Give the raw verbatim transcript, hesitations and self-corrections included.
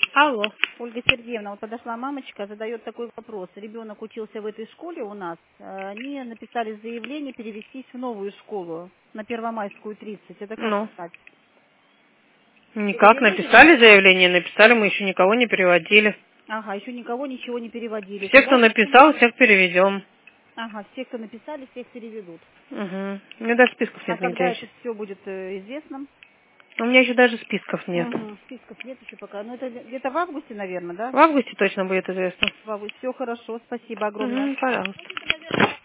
Алло. Ольга Сергеевна, вот подошла мамочка, задает такой вопрос. Ребенок учился в этой школе у нас. э, Они написали заявление перевестись в новую школу на Первомайскую тридцать. Это как Ну, стать? никак. Перевели же? Написали заявление, написали, мы еще никого не переводили. Ага, еще никого ничего не переводили. Все, кто Когда? написал, всех переведем. Ага, все, кто написали, всех переведут. Угу. У меня даже списков А нет когда нигде это еще. все будет э, известно? У меня еще даже списков нет. Угу. Списков нет еще пока. Ну, это где-то в августе, наверное, да? В августе точно будет известно. В августе. Все хорошо, спасибо огромное. Угу, пожалуйста.